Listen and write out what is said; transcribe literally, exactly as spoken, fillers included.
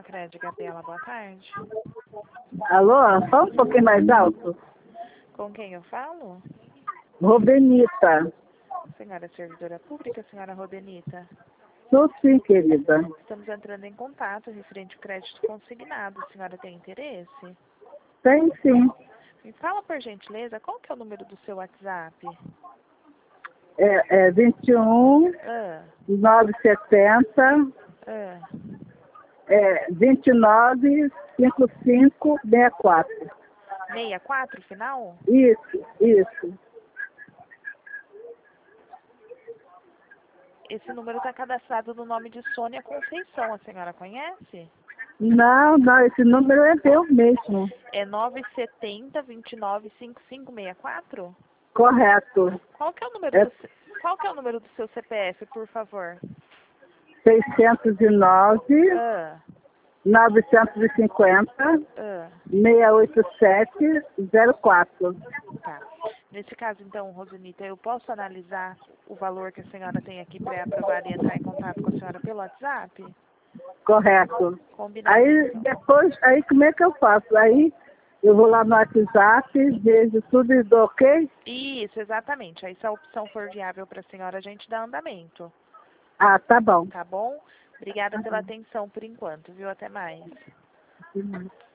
Macred, Gabriela, boa tarde. Alô? Fala um pouquinho mais alto. Com quem eu falo? Robenita. Senhora servidora pública, senhora Robenita. Sou sim, querida. Estamos entrando em contato referente ao crédito consignado. A senhora tem interesse? Tem sim. Me fala, por gentileza, qual que é o número do seu WhatsApp? É, é vinte e um, Ah, novecentos e setenta, ah. é, vinte e nove, cinquenta e cinco, sessenta e quatro. sessenta e quatro, final? Isso, isso. Esse número está cadastrado no nome de Sônia Conceição. A senhora conhece? Não, não, esse número é meu mesmo. É nove sete zero, vinte e nove, cinquenta e cinco, sessenta e quatro? Correto. Qual que é o número É do se- qual que é o número do seu C P F, por favor? seiscentos e nove, Ah, novecentos e cinquenta, ah, seiscentos e oitenta e sete, zero quatro. tá. Nesse caso, então, Rosenita, eu posso analisar o valor que a senhora tem aqui pré-aprovado e entrar em contato com a senhora pelo WhatsApp? Correto. Combinado, Aí então. depois, aí como é que eu faço? Aí eu vou lá no WhatsApp, vejo tudo e dou ok? Isso, exatamente. Aí, se a opção for viável para a senhora, a gente dá andamento. Ah, tá bom. Tá bom? Obrigada pela atenção por enquanto, viu? Até mais. Uhum.